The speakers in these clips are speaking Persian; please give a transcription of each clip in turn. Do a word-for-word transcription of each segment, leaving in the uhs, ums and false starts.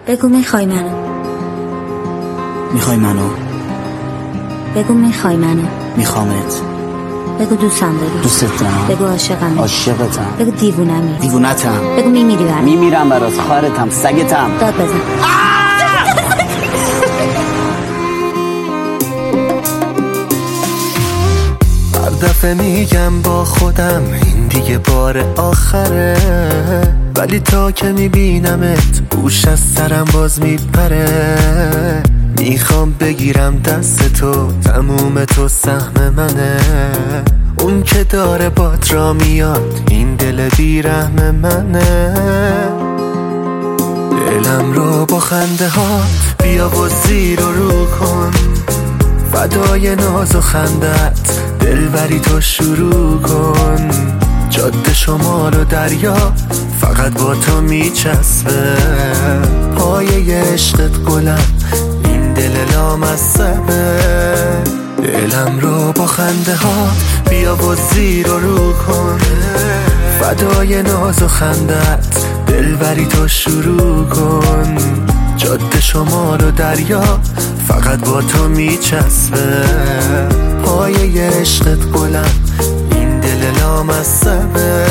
بگو میخوای منو. میخوای منو؟ بگو میخوای منو. میخوامت. بگو دوستم داری. دوستت دارم. بگو عاشقم. عاشقتم. بگو دیوونمی. دیوونتم. بگو میمیری برام. میمیرم برات. خواهرتم. سگتم. داد بزن. هر دفعه میگم با خودم این دیگه بار آخره، ولی تا که میبینمت گوش از سرم باز میپره. میخوام بگیرم دست تو، تموم تو سهم منه. اون که داره بات را میاد، این دل بیرحم منه. دلم رو با خنده ها بیا و زیر و رو کن، فدای ناز و خندت دلبری تو شروع کن. جاده شمال و دریا فقط با تو میچسبه، پایه عشقت گلم این دل لامصبه. دلم رو با خنده ها بیا و زیر و رو کن، فدای ناز و خندت دلبری تو شروع کن. جاده شمال و دریا فقط با تو میچسبه، پایه عشقت گلم این دل لامصبه.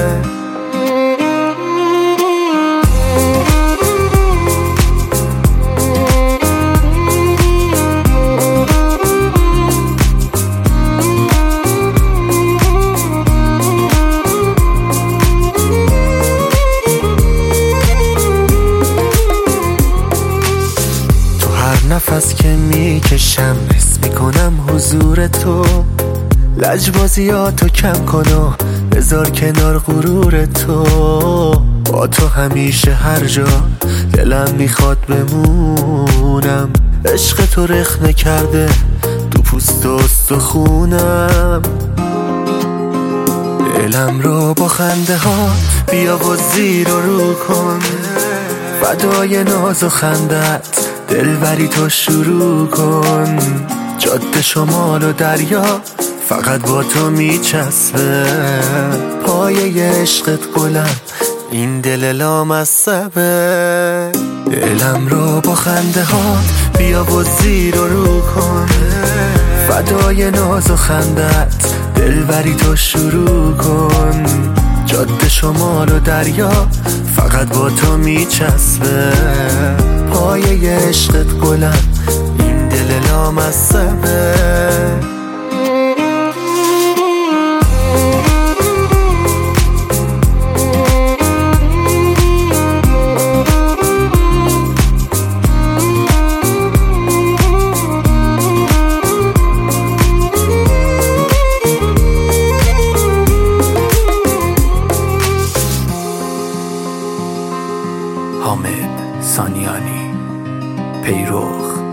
نفس که میکشم حس میکنم حضور تو، لجبازیاتو کم کن و بذار کنار غرور تو. با تو همیشه هر جا دلم میخواد بمونم، عشق تو رخنه کرده تو پوست و استخونم. دلم رو با خنده ها بیا و زیر و رو کن، فدای ناز و خندت دلبری تو شروع کن. جاده شمال و دریا فقط با تو میچسبه، پایه عشقت گلم این دل لامصبه. دلم رو با خنده ها بیا و زیر و رو کن، فدای ناز و خندت دلبری تو شروع کن. جاده شمال و دریا فقط با تو میچسبه، پایه عشقت گلم این دل لامصبه. حامد سانیانی، پیروخ.